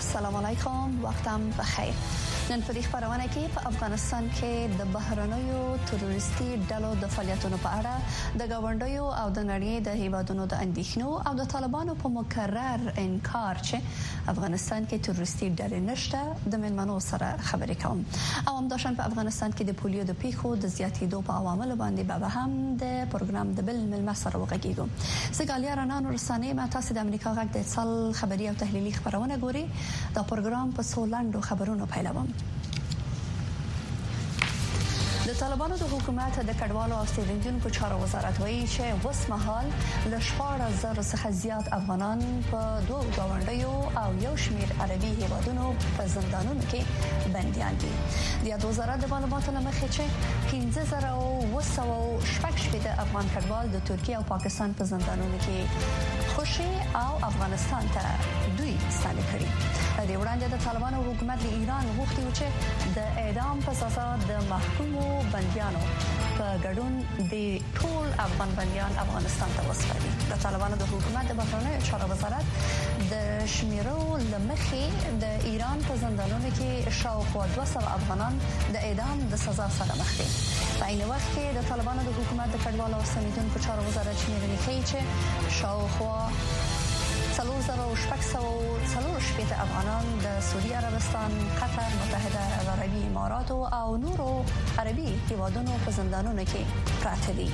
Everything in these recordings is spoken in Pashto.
السلام علیکم، وختم بخیر. نن په دې خبرونه کې په افغانستان کې د بهرنیو تروریستي ډلو د فعالیتونو په اړه د گاونډیو او د نړۍ د هیوادونو د اندېښنو او د طالبانو په مکرر انکار چې افغانستان کې تروریستي ډلې نشته د ملمنو سره خبرې کوم. او همداشان په افغانستان کې د پولیو د پیښو د زیاتېدو په عوامل باندې به هم د پروګرام د بل ملمه سره وغږیږو. سګالیا رانان ورسانه ما تاسو د امریکا غږ د اتصال خبري او تحلیلي خبرونه ګوري. دا پروګرام په سولندو خبرونو پیلوم. د طالبانو د حکومت د کډوالو او ستنیدونکو چارو وزارت وایي چې وسمحال ل 14,000 څخه زیات افغانان په دوه گاونډیو او یو شمېر عربي هیوادونو په زندانونو کې بنديان دي. د وزارت د معلوماتو لمخې چې 15,900 افغان کډوال د ترکیه او پاکستان په زندانونو کې خوشي او افغانستان ته دوی ستانه کړي. د وړاندې د طالبانو حکومت د ایران غوښتي چې د اعدام په سزا د محکومو بنديانو په ګډون د ټول افغان بنديان افغانستان ته وسپاري. د طالبانو د حکومت د بهرنیو چارو وزارت د شمیرو لمخې د ایران په زندانونو کې شاوخوا 200 افغانان د اعدام د سزا سره مخ دي. په عین وخت کې د طالبانو د حکومت د کډوالو او ستنیدونکو چارو وزارت شمیرنې کوي چې شاوخوا 3,640 افغانان د سعودي عربستان، قطر، متحده عربي امارات او نورو عربي هیوادونو په زندانونو کې پراته دي.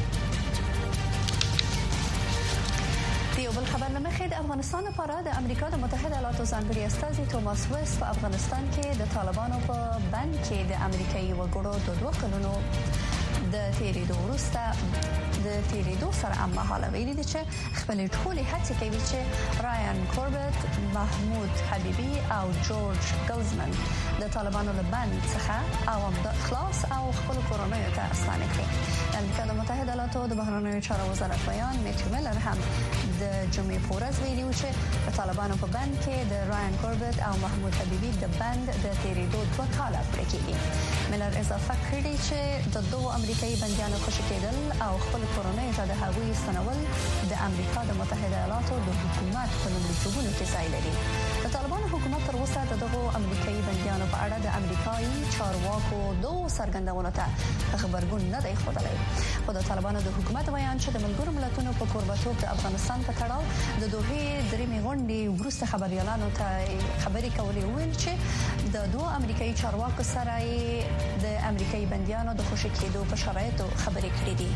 یو بل خبر لمخې د افغانستان لپاره د امریکا د متحده ایالاتو ځانګړي استازي توماس ویس په افغانستان کې د طالبانو په بند کې د امریکایي وګړو د 2 کلونو د تیریدو وروسته د تیریدو سره هم مهاله ویلي دي چې خپل ټولې هڅې کوي چې رایان کوربت، محمود حبیبي او جورج ګلزمن د طالبانو له بند څخه او د خلاص او خپل کورنۍ ته ستانه کړي. امریکا د متحده ایالاتو د بهرنیو چارو وزارت بیان میټیو میلر هم د جمعې په ورځ ویلي و چې د طالبانو په بند کې د رایان کوربت او محمود حبیبي د بند د تیریدو 2 کاله پوره کیږي. میلر اضافه کړی چې د دوه امریکایي بنديانو خوشي کېدل او خپل کورنۍ ته د هغوی ستنول د امریکا د متحده ایالاتو د حکومت په لومړیتوبونو کې ځای لري. د طالبانو حکومت تر اوسه دغه امریکایي بنديانو په اړه د امریکایي چارواکو دوه څرګندونو ته خبرګون نه دی ښودلی. خو د طالبانو د حکومت بیان چې د ملګرو ملتونو په کوربتوب د افغانستان په تړاو د دوه درېمې غونډې وروسته خبريالانو ته خبرې کولې ویل چې د دوه امریکایي چارواکو سره د امریکایي بنديانو د خوشي کېدو په شرایطو خبرې کړې دي.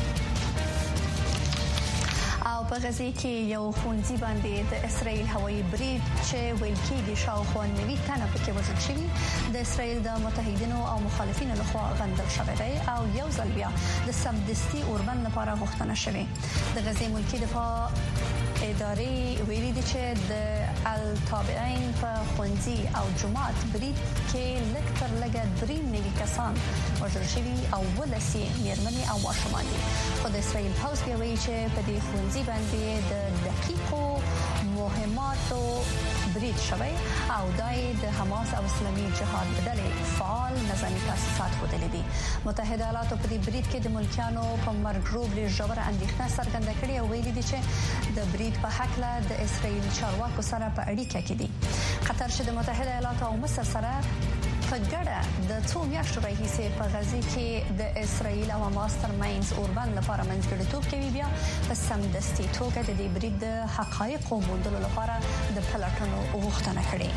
او په غزه کې یو خونځي باندې د اسرائیل هوایي برید چې ویل کېږي شاوخوا 90 تنه پکې وژل شوي د اسرائیل د متحدینو او مخالفینو لخوا غندل شوی دی او یو ځل بیا د سمدستي اوربند لپاره غوښتنه شوې. د غزه ملکی دفاع ادارې ویلي دي چې د التابعین په خونځي او جماعت برید کې لکتر لګا 3 کسان وژل شوي او ولسی میرمنې او ماشومان دي. خو د اسرائیل پوز بیا وایي چې په دې خونځي باندې د دقیقو مهماتو برید شوی او دای د حماس او اسلامي جهاد ډلې فعال نظامی تاسیسات ودلې دي. متحده ایالاتو په دې برید کې د ملکیانو په مرګ ژوبلې ژوره اندېښنه څرګنده کړې او ویلي دي چې د برید په حق له د اسرائیل چارواکو سره په اړیکه کې دي. قطر چې د متحده ایالاتو او مصر سره په ګډه د 2 میاشتو راهیسې په غزه کې د اسرائیل او حماس ترمنځ اوربند لپاره منځګړیتوب کوي بیا په سمدستي توګه د دې برید د حقایقو موندلو لپاره د پلټنو غوښتنه کړې.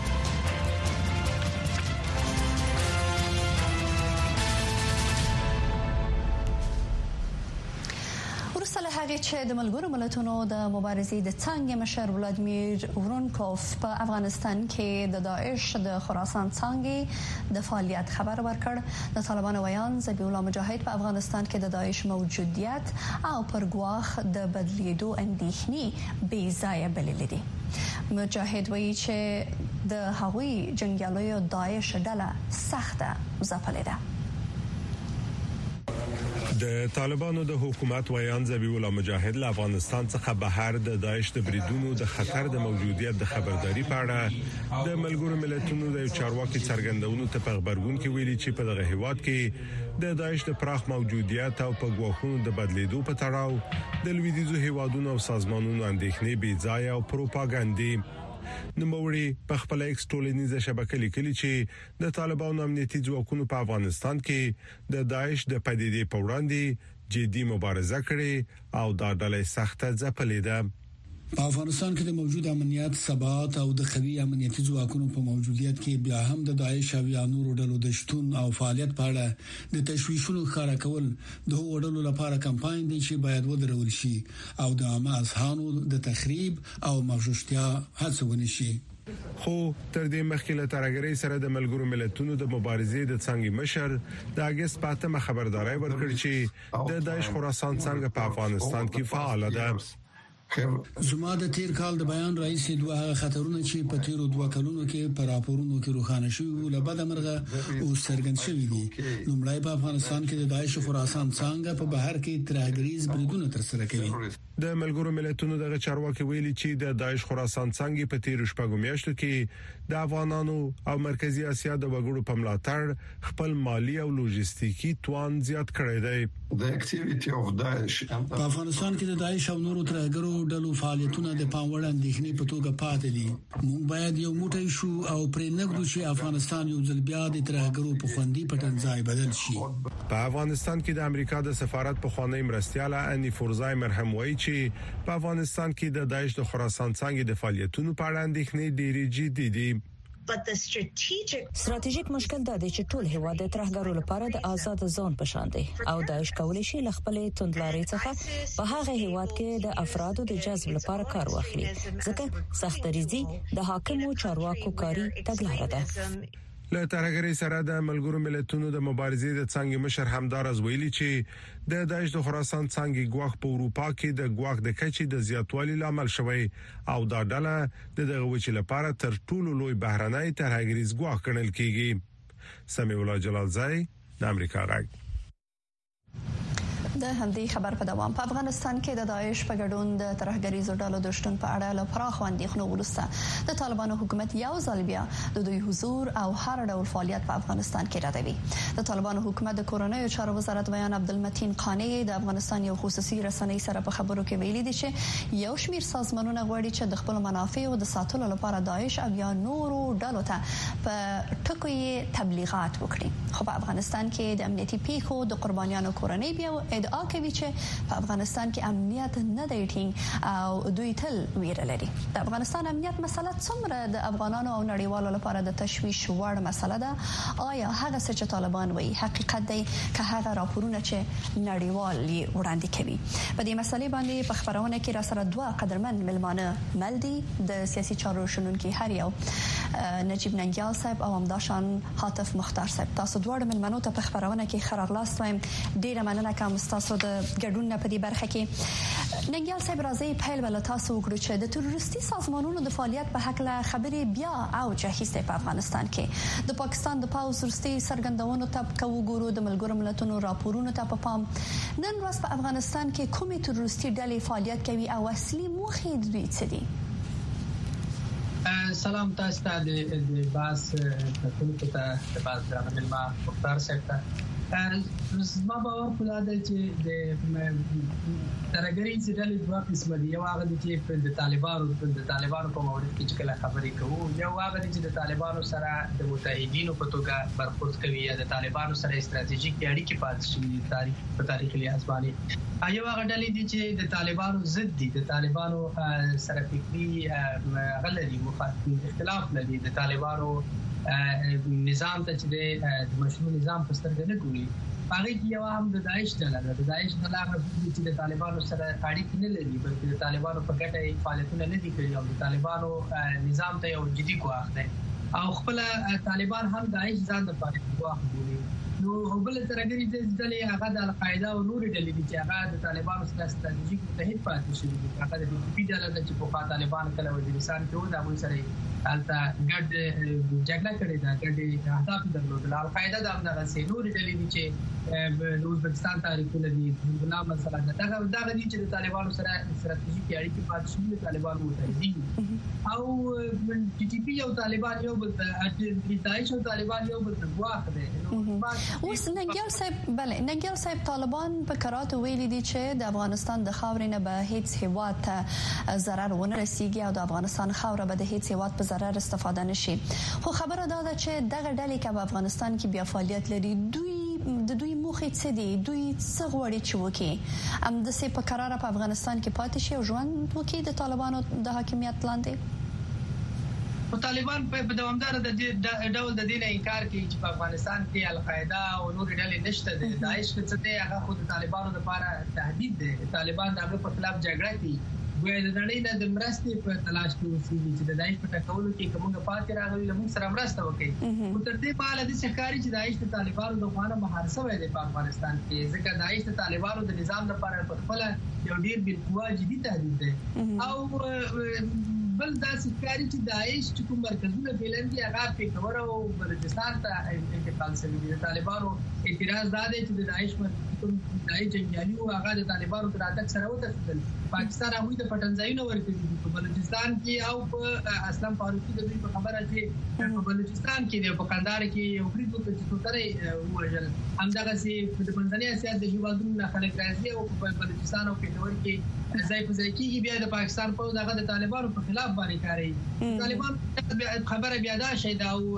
هغه چې د ملګرو ملتونو د مبارزې د څنګه مشر ولادیمیر ورونکوف په افغانستان کې د داعش د خراسان څنګه د فعالیت خبر ورکړ. د طالبانو ویان ذبیح الله مجاهد په افغانستان کې د داعش موجودیت او پرګواخ د بدلیدو اندېښنې بې ځایه بللې دي. مجاهد وایي چې د هغوی جنگیالیو داعش ډله سخته ځپلې ده. د طالبانو د حکومت ویان ذبیح الله مجاهد له افغانستان څخه بهر د داعش د بریدونو د خطر د موجودیت د خبرداري په اړه د ملګرو ملتونو د چارواکي څرګندونو ته په خبرګون کې ویلي چې په دغه هیواد کې د داعش د پراخ موجودیت او په غواخونو د بدلیدو په تړاو د لویدیځو هیوادونو او سازمانونو اندېښنې بې ځای او پروپاګاندا نوموړي په خپل ایکس ټولنیزه شبکه لیکلي چې د طالبانو امنیتي ځواکونو په افغانستان کې د داعش د پدیدې په وړاندې جدي مبارزه کړې او دا ډلې سخته ځپلې ده. په افغانستان کې د موجود امنیت ثبات او د قوي امنیتي ځواکونو په موجودیت کې بیا هم د داعش او یا نورو ډلو د شتون او فعالیت په اړه د تشویشونو ښکارا کول د وړلو لپاره کمپاین دی چې باید ودرول شي او د عامه اذهانو د تخریب او مغشوشتیا هڅه ونشي. خو تر دې مخکې له ترګرۍ سره د ملګرو ملتونو د مبارزې د څنګه مشر د اگست پاتمه خبرداري ورکړي چې د داعش خراسان څنګه په افغانستان کې فعال ده. زما د تیر کال د بیان رئیس دوه خطرونه چې په تیرو دوه کلونو کې په راپورونو کې روښانه شوي له بده مرغه او څرګند شوي دي. لومړی په افغانستان کې د داعش خراسان څنګه په بهر کې ترهګریز بریدونه ترسره کوي. د ملګرو ملتونو دغه چارواکي ویلي چې د داعش خراسان څنګه په تیر شپږو میاشتو کې د افغانانو او مرکزی اسیا د وګړو په ملاتړ خپل مالی او لوجستیکي توان زیات کړی دی. په افغانستان کې د داعش او نورو ترهګرو ډلو فعالیتونه د پاموړ اندېښنې په توګه پاتې دي. موږ باید یو موټی شو او پرې نګدو چې افغانستان یو ځل بیا د ترهګرو په خوندي پټنځای بدل شي. په افغانستان کې د امریکا د سفارت په خوانی مرستياله اني فورزایمر هم وایي چې په افغانستان کې د داعش د خراسان څنګه د فعالیتونو په اړه اندېښنې ډېرې جدي دي. ستراتیژیک مشکل دا دی چې ټول هیواد د ترهګرو لپاره د آزاد ځون په شان دی او داعش کولی شي له خپل توندلاري څخه په هغه هیواد کې د افرادو د جذب لپاره کار واخلي ځکه سختریزي د حاکمو چارواکو کاری تګلاره ده. له ترهګرۍ سره د ملګرو ملتونو د مبارزې د څنګه مشر همدارز ویلي چې د داعش د خراسان څنګه ګواښ په اروپا کې د ګواښ د کچې د زیاتوالي لامل شوی او دا ډله دغه وچ لپاره تر ټولو لوی بهرنۍ ترهګریز ګواښ ګڼل کیږي. سمیع الله جلالزای د امریکا غږ. د همدې خبر په دوام په افغانستان کې د داعش په ګډون د ترهګریزو ډلو د شتون په اړه له پراخو اندېښنو وروسته د طالبانو حکومت یو ځل بیا د دوی حضور او هر ډول فعالیت په افغانستان کې ردوي. د طالبانو حکومت د کورنیو چارو وزارت بیان عبدالمتین قانی د افغانستان یو خصوصي رسنۍ سره په خبرو کې ویلي دي چې یو شمیر سازمانونه غواړي چې د خپل منافعو د ساتلو لپاره داعش او یا نورو ډلو ته په ټکو تبلیغات وکړي. خو په افغانستان کې د امنیتي پیښو د قربانیانو کورنۍ بیا ادعا کوي چې په افغانستان کې امنیت نه دی ټینګ او دوی تل ویره لري. د افغانستان امنیت مسله څومره د افغانانو او نړیوالو لپاره د تشویش وړ مسله ده؟ آیا هغه څه چې طالبان وایي حقیقت دی که هغه راپورونه چې نړیوال وړاندې کوي؟ په دې مسلې باندې په خبرونه کې را سره دوه قدرمن ملمانه ملدي د سیاسي چارو شنونکي هر یو نجیب ننګیال صاحب او همداشان حاتف مختار صاحب. تاسو دواړه ملمنو ته په خبرونه کې خراغلاست وایم. ډیره مننه کوم تاسو د ګډون په دې برخه کې. ننګیال صاحب راځي پیل ول تاسو وکړو چې د تروریستي سازمانونو د فعالیت په حق له خبرې بیا او جهیزته په افغانستان کې د پاکستان د پاوز وروستي سرګندونو ته کوو ګورو د ملګرو ملتونو راپورونو ته په پام نن ورځ په افغانستان کې کومې تروریستي ډلې فعالیت کوي او اصلي موخې دوی څه دي؟ سلام تاسو ته د باس تاسو ته د باس درنه ما مختار صاحب زما باور خو دا چې د ترهګرۍ ډلې دوه قسمه دي. یو هغه چې د طالبانو په مورد کې چې کله خبرې کوو، یو هغه چې د طالبانو سره د متحدینو په توګه برخورد کوي یا د طالبانو سره استراتیژیک اړیکې پاتې شوي په تاریخي لحاظ باندې. یو هغه ډلې دي چې د طالبانو ضد دي، د طالبانو سره فکري غلطي مخالفت اختلاف لري، د طالبانو نظام ته چې د مشروع نظام په سترګه نه ګوري. هغه یو هم د داعش ډله ده. د داعش ډله هغه چې د طالبانو سره اړیکې نه لري بلکې د طالبانو په ګټه فعالیتونه نه دي کړي او د طالبانو نظام ته یو جدي ګواښ دی او خپل طالبان هم داعش ځان د پاره ګواښ ګوري. نو بل ترګری د ډلې هغه د القاعده او نور ډلې چې هغه د طالبانو سره ستراتیژیک متحد پاتې شوی دي. هغه د پی ډله چې په طالبان کله وزیرستان کې و دا موږ سره البته ګډ جګړه کړې ده، ګډ اهداف درلودل. القاعده د همدغه نور ډلې چې د ازبکستان تاریخونه دي، حزب الله مثلا دا غوډه دي چې د طالبانو سره ستراتیژیک اړیکې پاتې شوي، د طالبانو متحدین او ټي پی او طالبان یو بل داعش او طالبان یو بل واخ دي اوس ننګیال صاحب طالبان په قرات ویلي دي چې د افغانستان د خاورې نه به هیڅ هیواد ته ضرر ونه رسیږي او د افغانستان خاوره به د هیڅ هیواد په ضرر استفاده نشي خو خبره دا ده چې دغه ډلې کې په افغانستان کې بیا فعالیت لري دوی موخه څه دي دوی څه غواړي چې وکړي ام د سه په قرار په افغانستان کې پاتې شي او ژوند وکړي د طالبانو د حاکمیت لاندې او طالبان په دوامدار د ډول د دین انکار کوي چې په افغانستان کې القاعده او نور ډلې نشته د داعش څخه ته هغه خود طالبانو لپاره تهدید دي طالبان دغه په خلاف جګړه کوي وای د نړۍ نه د مرستې په تلاش کې اوسېږي چې د داعش په ټاکلو کې کومه پاتې راغلي له موږ سره مرسته وکړي او تر دې مال د ښکاری چې داعش د طالبانو د خوانه محارسه وای د افغانستان کې ځکه داعش د طالبانو د نظام لپاره په خپل یو ډیر بالقوه جدي تهدید دی او بل دا ښکاری چې داعش چې کوم مرکزونه بلندي هغه په کور او بلوچستان ته انتقال شوی دي طالبانو اعتراض دا دی چې د داعش دای جنگیالي او هغه د طالبانو تر اتک سره وتښتل پاکستان هغه د پټنځایونو ورکړي په بلوچستان کې او په اسلام فاروقي د دوی په خبره چې په بلوچستان کې په قندهار کې یو بریټ وکړي چې توتره وژل همدغه سي په منځنۍ اسیا د هیوادونو نه خلک راځي او په بلوچستان او پېښور کې ځای په ځای کې بیا د پاکستان په دغه د طالبانو په خلاف باندې کاری طالبان خبره بیا دا شي دا او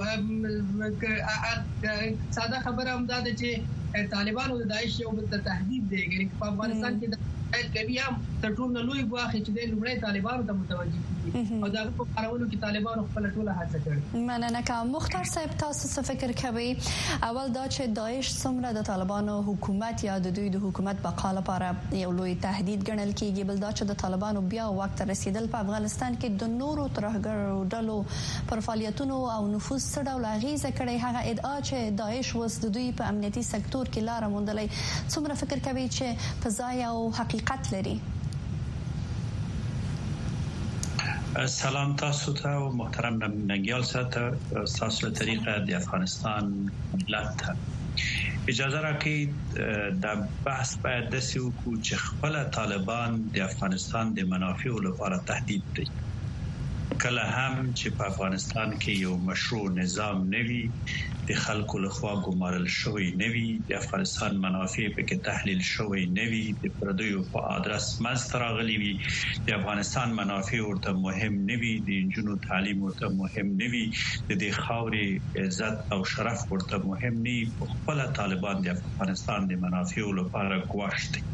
ساده خبره هم دا ده چې طالبانو د داعش یو بل تهدید دی ګری په افغانستان کې د کوي هم تر ټولو لوی واخې چې د لومړی طالبانو ته متوجي دي او دا په کارولو کې طالبانو خپل ټوله هڅه کړې مننه کوم مختار صاحب تاسو څه فکر کوئ اول دا چې داعش څومره د طالبانو حکومت یا د دوی د حکومت بقا لپاره یو لوی تهدید ګڼل کیږي بل دا چې د طالبانو بیا وخت رسیدل په افغانستان کې د نورو ترهګرو ډلو پر فعالیتونو او نفوذ څه ډول اغیزه کړي هغه ادعا چې داعش وس د دوی په امنیتي سکتور کې لار موندلې څومره فکر کوي چې فضای او حقیقت لري سلام تاسو ته او محترم ننګیال صاحب تاسو له طریقه د افغانستان ملت اجازه راکړئ د بحث باید د سیو کو چې خپل طالبان د افغانستان د منافعو لپاره تهدید دي کله هم چې په افغانستان کې یو مشروع نظام نوي د خلکو لخوا ګمارل شوی نوي د افغانستان منافع په کې تحلیل شوی نوي د پردیو په ادرس مستراغلی وي د افغانستان منافع ورته مهم نوي د انجونو تعلیم ورته مهم نوي د خاورې عزت او شرف ورته مهم ني خپل طالبان د افغانستان د منافع لپاره کوښښ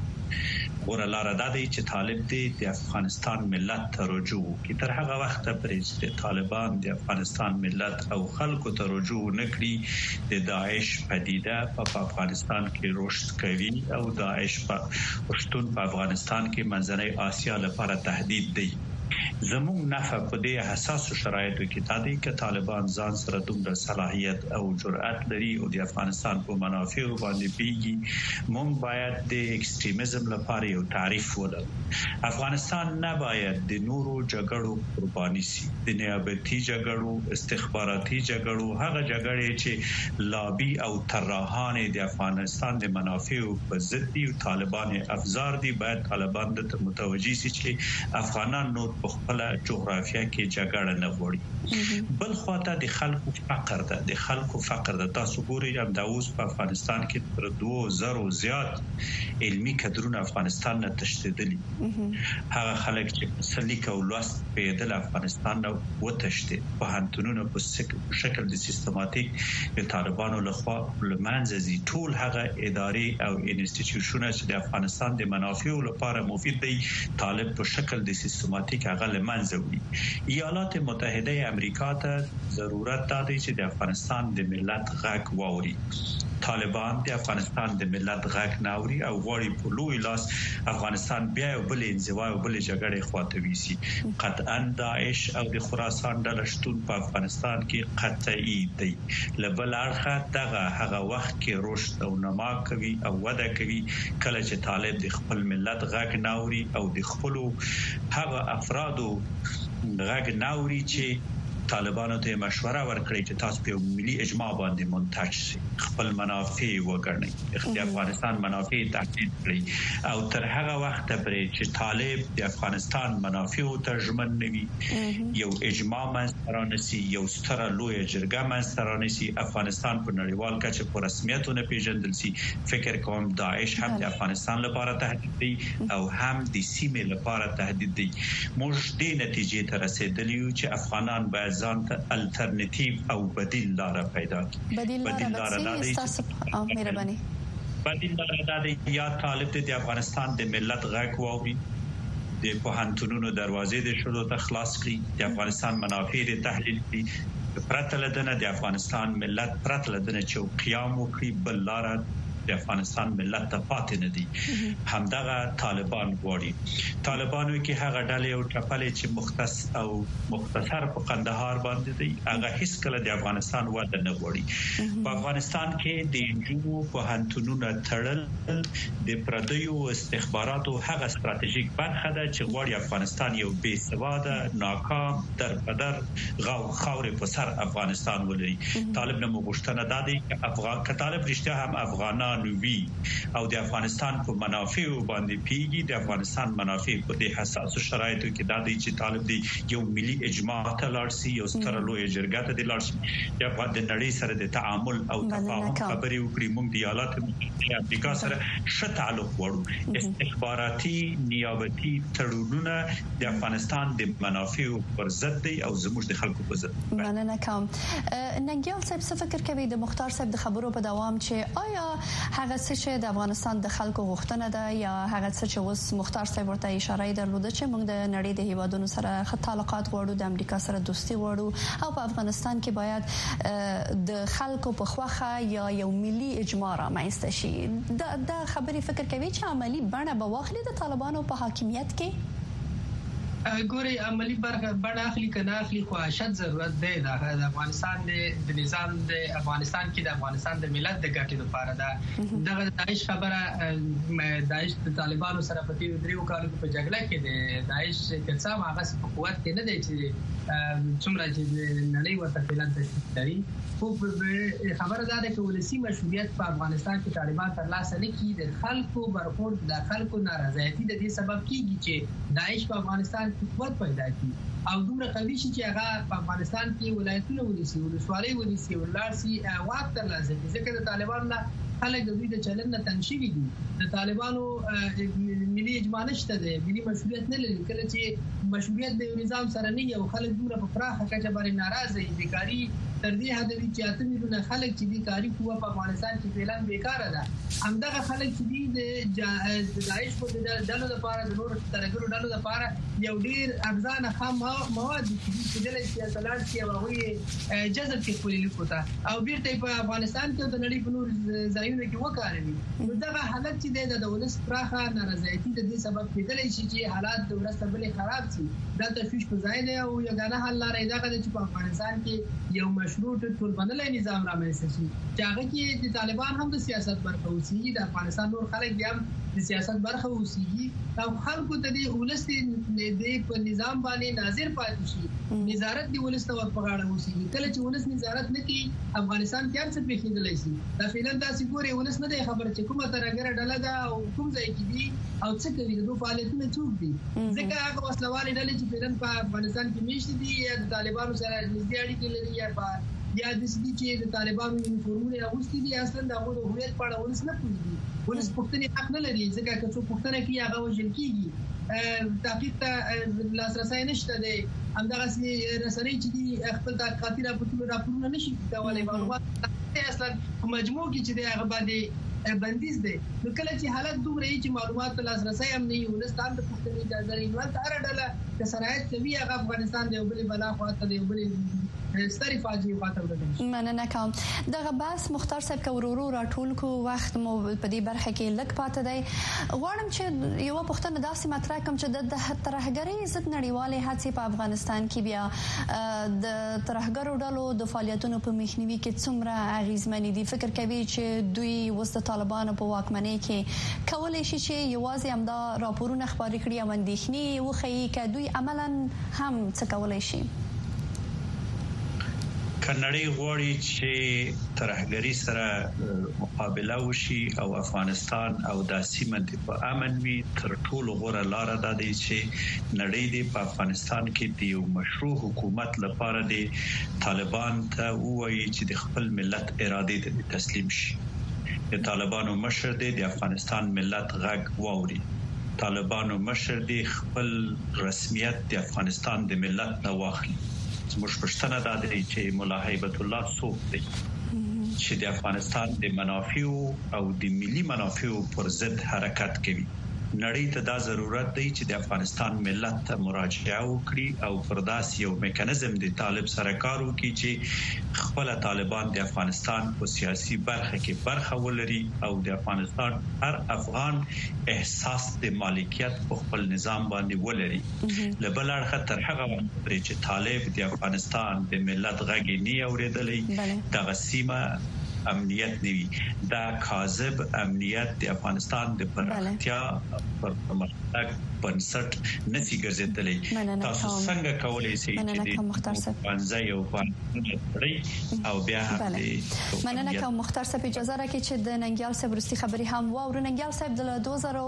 ورلاره د دې چې طالب دی د افغانستان ملت ته رجوع کی تر هغه وخت پرې چې طالبان د افغانستان ملت او خلکو ته رجوع نکړي د داعش پدیده په افغانستان کې رشد کوي او داعش په پښتون په افغانستان کې منځنۍ اسیا لپاره تهدید دی زموږ نفع په دې حساس شرایطو کې تادي چې طالبان ځان سره دومره صلاحيت او جرأت لري او د افغانستان په منافع باندې پیږي مونږ باید د ایکستریمزم لپاره یو تعریف ولرو افغانستان نه باید د نورو جګړو قرباني شي د نیابتي جګړو استخباراتي جګړو هغه جګړې چې لابي او طراحان د افغانستان د منافع په ضد دي طالبان افزار دي باید طالبان د متوجي شي چې افغانان نو په خپل جغرافیه کې جګړه نه غوړي بل خواته د خلکو فقر ده د خلکو فقر ده تاسو ګورئ هم د اوس په افغانستان کې تر 2000 زیات علمي کادرونه افغانستان نه تشدیدلي هغه خلک چې سلیک او لوست په دل افغانستان نه وتشدید په هنتونونو په شکل د سیستماتیک د طالبانو لخوا لمنځي ټول هغه ادارې او انسټیټیوشنونه چې د افغانستان د منافعو لپاره مفید دي طالب په شکل د سیستماتیک هغه لمنځوي ایالات متحده امریکا ته ضرورت دی چې د افغانستان د ملت غږ واوري طالبان د افغانستان د ملت غږ ناوري او غواړي په لوی لاس افغانستان بیا یو بل انزوا او بل جګړه خواته ویسي قطعا داعش او د خراسان د لشتون په افغانستان کې قطعي دی لبل اړخه دغه هغه وخت کې رشد او نما کوي او وده کوي کله چې طالب د خپل ملت غږ ناوري او د خپل هغه افرادو غږ ناوري چې طالبانو ته مشوره ورکړي چې تاسو په ملي اجماع باندې منتج شئ، خپل منافع وګڼئ، د افغانستان منافع تحقیق کړئ او تر هغه وخت پورې چې طالب د افغانستان منافع ته ژمن نوي، یو اجماع منځرانسي، یو ستره لوی جرګه منځرانسي، افغانستان په نړیوال کچه په رسمیتونه پیژندل شي، فکر کوم داعش هم د افغانستان لپاره تهدید دی او هم د سیمې لپاره تهدید دی. موږ دې نتیجې ته رسیدلی یو چې افغانان باید ځان ته الټرنیټیو او بدیل لار پیدا کړي. بدیل لار تاسو مهرباني بدیل لار د یا طالب د افغانستان د ملت غږ واوري، د پوهنتونونو دروازې د شروع ته خلاص کړي، د افغانستان منافع د تحلیل کړي، پرته لدنه د افغانستان ملت پرته لدنه چې قیام وکړي بل لار د افغانستان ملت ته پاتې نه دي. همدغه طالبان غواړي. طالبانو کې هغه ډلې او ټپلې چې مختصر په قندهار باندې دي، هغه هیڅ کله د افغانستان وده نه غواړي. په افغانستان کې د انجونو پوهنتونونو تړل د پردیو استخباراتو هغه ستراتیژیک برخه ده چې غواړي افغانستان یو بې سواده، ناکام، درپدر خاورې په سر افغانستان ولري. طالب نه مغشتنه دادي که طالب رښتیا هم افغانان وی او د افغانستان په منافع باندې پیږي، د افغانستان منافع په دې حساس شرایطو کې د دې چې طالب دی یو ملي اجماع ته لارسي، یو ستره لوی جرګه ته د لارسي، د نړۍ سره د تعامل او تفاهم خبرې وکړي. موږ د ایالات متحده امریکا سره ښه تعلق غواړو. استخباراتي نیابتي تړونونه د افغانستان د منافع پر ضد دي او زموږ د خلکو په ضد. مننه کوم. ننګیال صاحب څه فکر کوي د مختار صاحب د خبرو په دوام چې آیا هغه څه چې د افغانستان د خلکو غوښتنه ده یا هغه څه چې اوس مختار صاحب ورته اشاره درلوده چې موږ د نړۍ د هیوادونو سره ښه تعلقات غواړو، د امریکا سره دوستي غواړو او په افغانستان کې باید د خلکو په خوخه یا یو ملي اجماع رامنځته شي، دا خبرې فکر کوي چې عملی بڼه به واخلي د طالبانو په حاکمیت کې؟ ګوري عملی بڼه اخلي کنه اخلي، خو شت ضرورت دی د افغانستان د نظام د افغانستان کې د افغانستان د ملت د ګټې لپاره ده. دغه داعش خبره، داعش د طالبانو سره په تیرو دریو کالو په جګړه کې د داعش کڅام هغه په قوت کې نه دی چې څومره چې نړۍ ورته فعلا تشکیل لري. خو خبره ده چې ولسی مشروعیت په افغانستان کې طالبان ترلاسه نه کړي، د خلکو برخورد، د خلکو نارضایتي د دې سبب کیږي چې داعش په افغانستان قوت پیدا کړي او دومره قوي شي چې هغه په افغانستان کې ولایتونه ونیسي، ولسوالۍ ونیسي، ولارسي واک ترلاسه کړي. ځکه د طالبانو نه خلک د دوی د چلن نه تنګ شوي دي. د طالبانو ملي اجماع نشته دی، ملي مشروعیت نه لري. کله چې مشروعیت د نظام سره نه یو خلک دومره په پراخه کچه باندې ناراضه دي، بیکاری تر دې حد دی چې 8 میلیونه خلک چې دي کاری قوه په افغانستان کې فعلا بیکاره ده. همدغه خلک چې دي د داعش په ډلو لپاره، د نور ترګرو ډلو لپاره یو ډیر ارزانه خام مواد چې د سیاستلار کې هغه جذب کې خپل لیکوته او بیرته په افغانستان کې د نړۍ په نور ځایونو کې وکاروي. نو دغه حالت چې د ولس پراخه نارضایتي د دې سبب کېدلی شي چې حالات د ورځ بلې خراب شي. دا تشویش په ځای دی او یوګانه حل لري دا چې په افغانستان کې یو مشروع ټولبندلې نظام رامنځته شي چې هغه کې د طالبان هم د سیاست برخه اوسېږي، د افغانستان نور خلک هم د سیاست برخه اوسېږي او خلکو ته د ولس د په نظام باندې ناظر پاتې شي، نظارت دی ولس ته ورپغاړه اوسېږي. کله چې ولس نظارت نه کوي افغانستان کې هر څه پیښیدلی شي. دا فعلا داسې ګوري ولس نه دی خبر چې کومه ترګره ډله ده او کوم ځای کې دي او څه کوي، د دوه فعالیتونه څوک دي. ځکه هغه وسلوالې ډلې چې فعلا په افغانستان کې میشتي دي یا د طالبانو سره نږدې اړیکې لري یا د سړي چې د طالبانو یونیفورمونه اغوستي دي، اصلا د هغو د هویت په اړه ولس نه پوهېږي. ولس پوښتنې حق نه لري، ځکه که څوک پوښتنه کوي هغه وژل کېږي. تحقیق ته لاسرسی نشته دی. همدغسې رسنۍ چې دي خپل تحقیقاتي راپورونه نشي کولی، معلومات اصلا په مجموع کې چې دی هغه باندې بندیز دی. نو کله چې حالت دومره وي چې معلومات ته لاسرسی هم نه وي، ولس ته هم د پوښتنې اجازه نه وي، نو هلته هره ډله که صلاحیت کوي هغه افغانستان د یو بلې بلا خواته د یو بلې ستري فاجعې خواته وړي. مننه کوم. دغه بحث مختار صاحب که ورو راټول کو وخت مو په دې برخه کې لږ پاتې دی. غواړم چې یو پوښتنه داسې مطرح کوم چې د ترهګرۍ ضد نړیوالې هڅې په افغانستان کې بیا د ترهګرو ډلو د فعالیتونو په مخنیوي کې څومره اغیزمنې دي؟ فکر کوي چې دوی اوس د طالبانو په واکمنۍ کې کولای شي چې یوازې همدا راپورونه خپاره کړي او اندېښنې وښیي، که دوی عملاً هم څه کولای شي؟ کنړی غوړي چې ترهګری سره مقابله وشي او افغانستان او د سیمه په امن وي تر ټولو غوره لار ده چې نړۍ د افغانستان کې د یو مشروع حکومت لپاره د طالبان ته وایي چې د خپل ملت اراده ته تسلیم شي. د طالبانو مشر د افغانستان ملت غږ واوري. طالبانو مشر د خپل رسمیت د افغانستان د ملت نه واخلي. زموږ پښتنه دا دی چې مولا هیبت الله څوک دی چې د افغانستان د منافعو او د ملي منافعو پر ضد حرکت کوي. نړۍ ته دا ضرورت دی چې د افغانستان ملت ته مراجعه وکړي او پر داسې یو میکانیزم د طالب سره کار وکړي چې خپل طالبان د افغانستان په سیاسي برخه کې برخه ولري او د افغانستان هر افغان احساس د مالکیت په خپل نظام باندې ولري. لبل اړخ تر هغه وخت چې طالب د افغانستان د ملت غږ نه اوریدلې د غسیمه امنیت نیوي دا کاذب امنیت د افغانستان د پرمختیا پر پرمختګ بنسټ نسی ګرځیدلې. تاسو څنګه کولای شئ چې د پنځه یو باندې او بیا هم مننه کوم مختار صاحب اجازه راکړئ چې د ننګیال صاحب ورستي خبري هم واورو. ننګیال صاحب د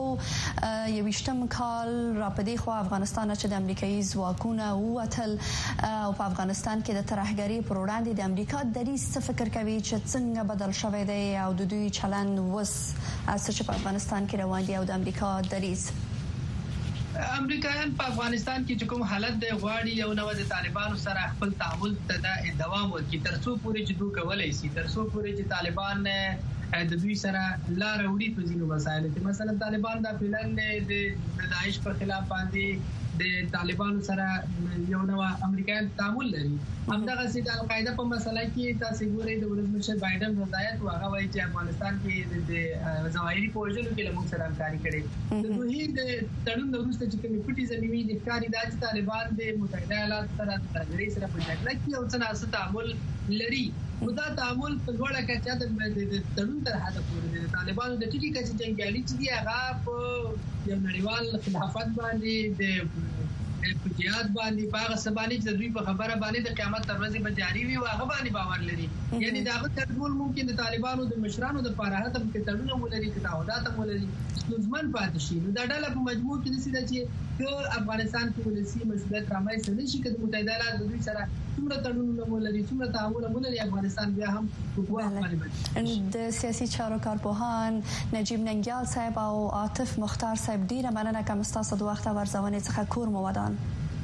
2021 کال را پدې خو افغانستان چې د امریکایي ځواکونه ووتل او په افغانستان کې د ترهګری پر وړاندې د امریکا دریځ څه فکر کوي چې څنګه بدل شوی دی او د دوی چلند وس چې په افغانستان کې روان دي او د امریکا دریځ امریکایان په افغانستان کې کوم حالت دی غواړي یو نو د طالبانو سره خپل تعامل ته دوام ورکړي ترڅو پورې چې دوی کولای شي ترڅو پورې چې طالبان د دوی سره لار وړي په ځینو مسایلو کې. مثلا طالبان د فلن د داعش په خلاف باندې د طالبانو سره یو نو امریکایان تعامل لري. همدغه سي د القاعده په مسله کې تاسو ګورئ د ولسمشر بایدن رضایت واغه وایي چې افغانستان کې د ظواهري پروژو کې له موږ سره همکاري کړي. د دوی د تړون وروسته چې کومې پټي زمینی د ښکاری د طالبان د متحده ایالاتو سره د ترهګرۍ سره په جګړه کې او څنګه تعامل لري. دا تعامل په ډول کې چې د تړون تر حد پورې د طالبانو د ټیټی کچې جنگیالي چې دی هغه په یو نړیوال خلافت باندې د جهاد باندې باغ سبانه چې دوی په خبره باندې د قیامت تر ورځې به جاری وي او هغه باندې باور لري. یعنی دا ټول ممکن د طالبانو د مشرانو د پاره ته کې تړونه ولري کې تعهدات ولري ځمن پاتې شي. نو دا ډله په مجموع کې نسي چې افغانستان کې ولسی مسؤلیت رامای سره شي چې متحده ایالات د دوی سره څومره تړونونه ولري څومره تعاون ولري افغانستان بیا هم د سیاسي چارو کارپوهان نجیب ننګیال صاحب او عاطف مختار صاحب ډیره مننه کوم تاسو د وخت ورزونې څخه کور مو ودان.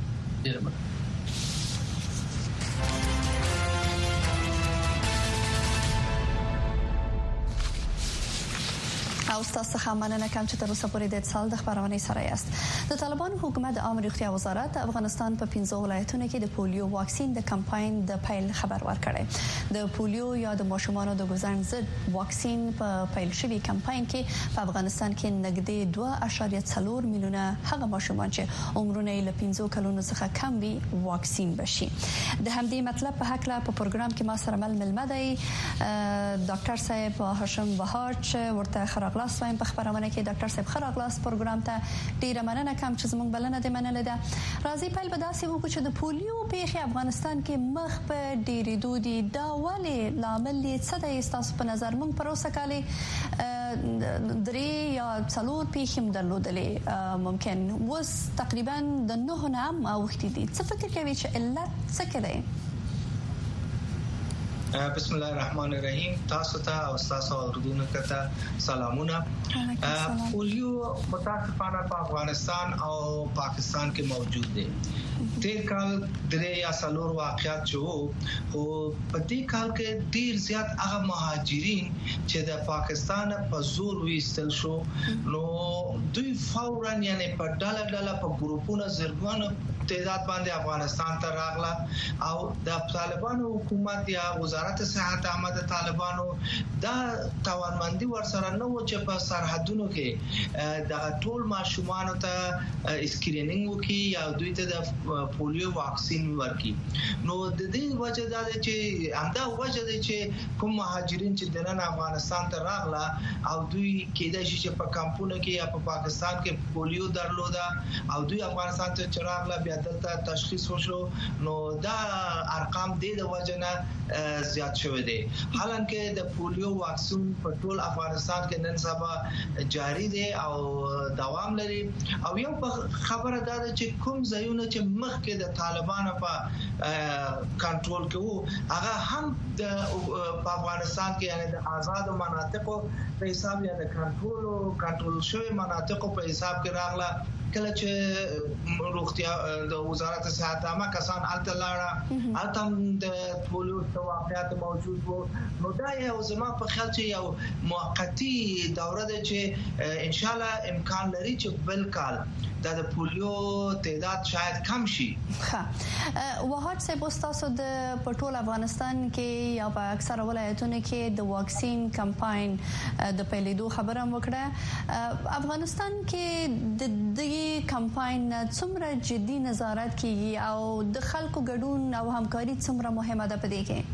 او تاسو څخه مننه کوم چې تر اوسه پورې د اتصال د خبرونه سره یاست. د طالبانو حکومت د عامه روغتیا وزارت افغانستان په 15 ولایتونو کې د پولیو واکسین د کمپاین د پیل خبر ورکړی. د پولیو یا د ماشومانو د ګزن ضد واکسین په پیل شوی کمپاین کې په افغانستان کې نږدې 2.4 میلیونه هغه ماشومان چې عمرونه یې له 15 کلونو څخه کم وي واکسین بشي. د همدې مطلب په حق لا په پروګرام کې ما سره ململ دی ډاکټر صاحب هاشم بهار چې ورته خراغ وایم په خبرونه کې ډاکټر صاحب خراغلاس پروګرام ته ډیره مننه کوم چې زموږ بلنه دې منلې ده. راځي پیل به داسې وکړو چې د پولیو پیښې افغانستان کې مخ په ډیرېدو دي. دا ولې لامل یې څه دی تاسو په نظر؟ موږ پر اوسه کالي 3 یا 4 پیښې درلودلې ممکن وس تقریبا د 9 نه هم اوختي دي. څه فکر کوي چې علت څه کوي؟ بسم الله الرحمن الرحیم. تاسو ته او تاسو اوردونکو ته سلامونه. پولیو متاسفانه په افغانستان او پاکستان کې موجود دی. تیر کال 3 یا 4 واقعات جو خو په دې کال کې ډیر زیات هغه مهاجرین چې د پاکستان په زور ویستل شو نو دوی فورا یعنی په ډله په ګروپونو زرګونو تعداد باندې افغانستان ته راغله او د طالبانو حکومت یا وزارت صحت عامه د طالبانو دا توانمندي ورسره نه و چې په سرحدونو کې د ټول ماشومان ته اسکرینینګ وکړي یا دوی ته د پولیو واکسین ورکړي. نو د دې وجه دا چې همدا وجه ده چې کوم مهاجرین چې دننه افغانستان ته راغله او دوی کېدای شي چې په کمپونو کې یا په پاکستان کې پولیو درلوده او دوی افغانستان ته راغله بیا دلته تشخیص وشو نو دا ارقام د وجنه زیات شوی دی. حالانکه د پولیو واکسین په ټول افغانستان کې نن سبا جاری دی او دوام لري. او یو خبره ده چې کوم ځایونه چې مخکې د طالبانو په کنټرول کې وو هغه هم په افغانستان کې یعنی د آزاد مناطقو په حساب یا د کنټرول شوی مناطقو په حساب کې راغله. کله چې روغتیا د وزارت صحت عامه کسان التلاړه التم د پولیو واقعیت موجود وو. نو دا یو زما په خیال چې یو موقتی دوره ده چې ان شاء الله امکان لري چې بل کال د پولیو تعداد شاید کم شي. ها وحات صاحب تاسو د پټول افغانستان کې یا په اکثره ولایتونو کې د واکسین کمپاین د پیلېدو خبره وکړه. افغانستان کې د کمپاین څومره جدي نظارت کیږي او د خلکو ګډون او همکاري څومره مهمه ده په دې کې؟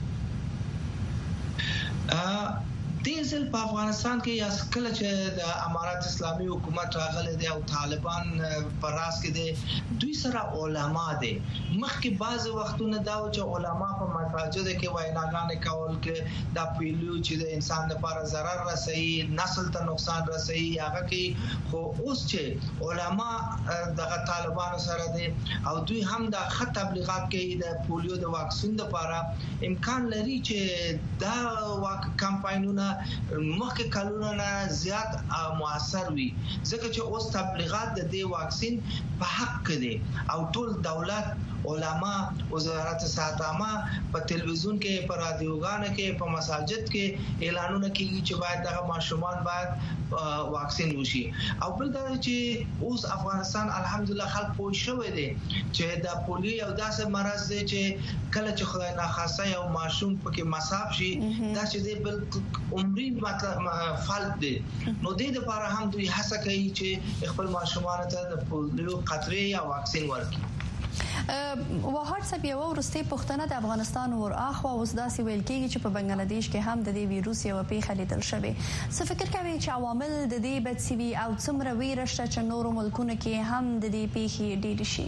دیزل په افغانستان کې یا کله چې د امارات اسلامي حکومت راغله دی او طالبان پر راس کې دي دوی سره علما دي. مخکې بعض وختونه دا چې علما په مساجد کې ویناګانې کول کې دا پیلو چې د انسان لپاره ضرر رسي نسل ته نقصان رسي هغه کې خو اوس چې علما دغه طالبان سره دي او دوی هم د خط تبلیغات کوي د پولیو د واکسین لپاره امکان لري چې دا کمپاینونه مخکې کلونه نه زیات موثر وي ځکه چې اوس تبلیغات د دې واکسین په حق کې دي او ټول دولت علما وزارت صحت عامه په تلویزیون کې په رادیوګانو کې په مساجد کې اعلانونه کوي چې باید دغه ماشومان باید واکسین وشي. او بل دا چې اوس افغانستان الحمدلله خلک پوه شوی دي چې د پولیو یو داسې مرض دی چې کله چې خدای ناخواسته یو ماشوم پکې مصاب شي دا چې دی بل عمري مطلب فالت دی. نو دې لپاره هم دوی هڅه کوي چې خپل ماشومان ته د پولیو قطرې یا واکسین ورکړي. وحات صاحب یو ورسته پښتنه د افغانستان ور اخوا اوس داسې ویل کېږي چې په بنگلاديش کې هم د دې وایروس یو پیښه لیدل شوې. څه فکر کوي چې عوامل د دې بدسوي او څومره ویرشته چې نورو ملکونو کې هم د دې پیښې ډېر شي؟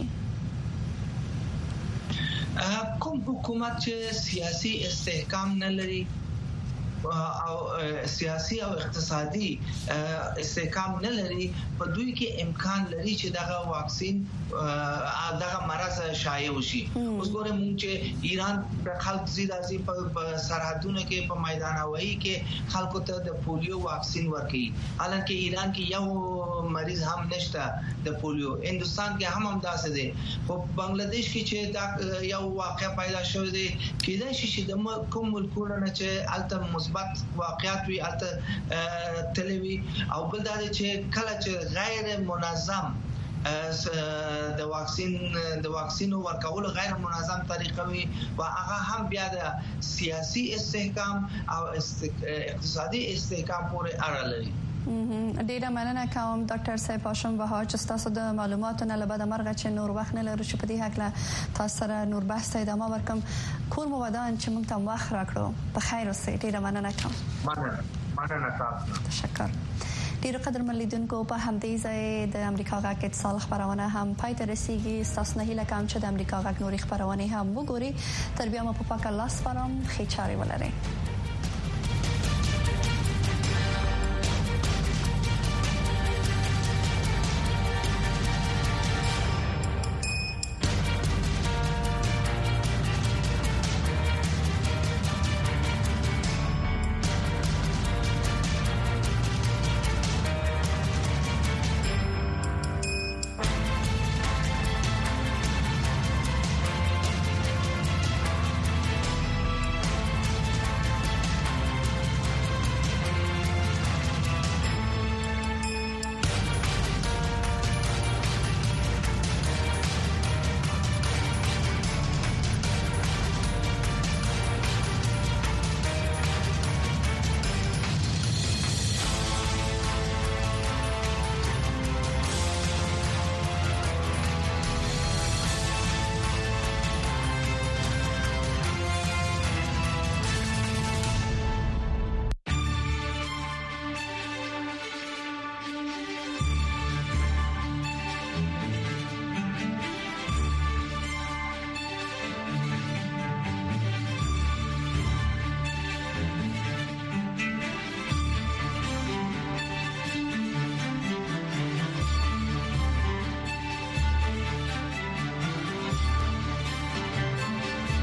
کوم حکومت چې سیاسي استحکام نه لري او سیاسي او اقتصادي استحکام نه لري په دوی کې امکان لري چې دغه واکسین دغه مرض شایع وشي. اوس ګورم چې ایران د خلک زیاتې په سرحدونو کې په میدان هوایی کې خلکو ته د پولیو واکسین ورکړي حالانکه ایران کې یو مریض هم نشته د پولیو. هندستان کې هم داسې دی. خو بنگلاديش کې چې دا یو واقع پیدا شوی دی کېدای شي چې د کوم ملکونو نه چې الته مثبت واقعیت وي الته تلوي او بل دا چې کله چې غیر منظم د واکسین ورکول غیر منظم طریقه وي او هغه هم بیا د سیاسي استحکام او اقتصادي استحکام پورې اړه لري. ډیره مننه کوم ډاکټر صاحب هاشم وحات چې تاسو د معلوماتو نه لبد مرغه چې نور وخت نه لرو چې په دې حق له تاسو سره نور بحث ته ادامه ورکم. کور مو ودان چې موږ ته وخت راکړو. په خیر اوسئ. ډیره مننه کوم. مننه تاسو. تشکر. ډیر قدر ملیدونکو په همدې ځای د امریکا غږ اتصال خبرونه هم پای ته رسیدي. تاسو نه هیله کوم چې د امریکا غږ نوري خبرونه هم وګورئ. تر بیا مو په پاک الله سپارم. خیر چاري ولرئ.